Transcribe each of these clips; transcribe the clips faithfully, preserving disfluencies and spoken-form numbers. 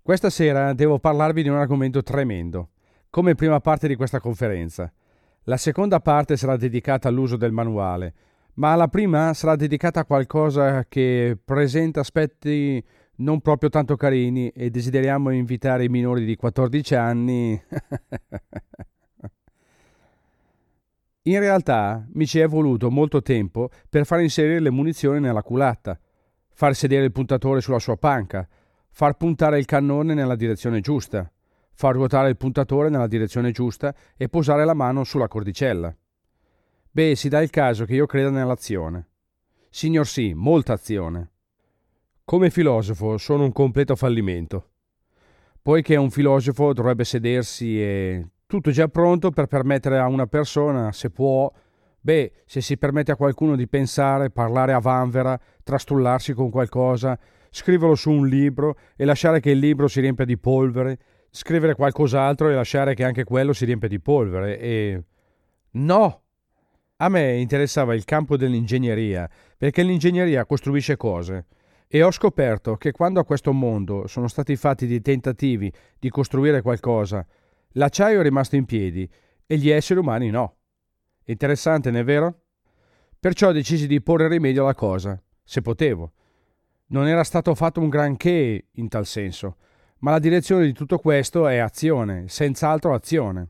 Questa sera devo parlarvi di un argomento tremendo, come prima parte di questa conferenza. La seconda parte sarà dedicata all'uso del manuale, ma la prima sarà dedicata a qualcosa che presenta aspetti non proprio tanto carini e desideriamo invitare i minori di quattordici anni. In realtà mi ci è voluto molto tempo per far inserire le munizioni nella culatta, far sedere il puntatore sulla sua panca, far puntare il cannone nella direzione giusta, far ruotare il puntatore nella direzione giusta e posare la mano sulla cordicella. Beh, si dà il caso che io creda nell'azione. Signor sì, molta azione. Come filosofo sono un completo fallimento. Poiché un filosofo dovrebbe sedersi e tutto già pronto per permettere a una persona, se può, beh, se si permette a qualcuno di pensare, parlare a vanvera, trastullarsi con qualcosa, scriverlo su un libro e lasciare che il libro si riempia di polvere, scrivere qualcos'altro e lasciare che anche quello si riempia di polvere e... No! A me interessava il campo dell'ingegneria, perché l'ingegneria costruisce cose. E ho scoperto che quando a questo mondo sono stati fatti dei tentativi di costruire qualcosa, l'acciaio è rimasto in piedi e gli esseri umani no. Interessante, non è vero? Perciò decisi di porre rimedio alla cosa, se potevo. Non era stato fatto un granché in tal senso, ma la direzione di tutto questo è azione, senz'altro azione.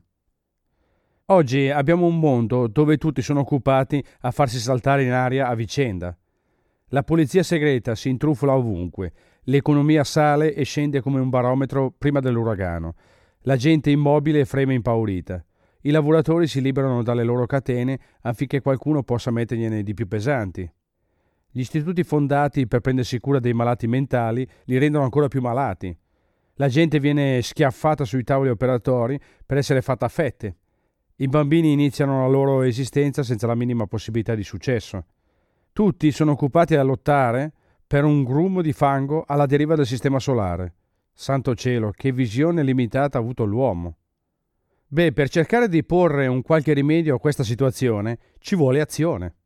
Oggi abbiamo un mondo dove tutti sono occupati a farsi saltare in aria a vicenda. La polizia segreta si intrufola ovunque, l'economia sale e scende come un barometro prima dell'uragano, la gente immobile freme impaurita, i lavoratori si liberano dalle loro catene affinché qualcuno possa mettergliene di più pesanti. Gli istituti fondati per prendersi cura dei malati mentali li rendono ancora più malati. La gente viene schiaffata sui tavoli operatori per essere fatta a fette. I bambini iniziano la loro esistenza senza la minima possibilità di successo. Tutti sono occupati a lottare per un grumo di fango alla deriva del sistema solare. Santo cielo, che visione limitata ha avuto l'uomo. Beh, per cercare di porre un qualche rimedio a questa situazione ci vuole azione.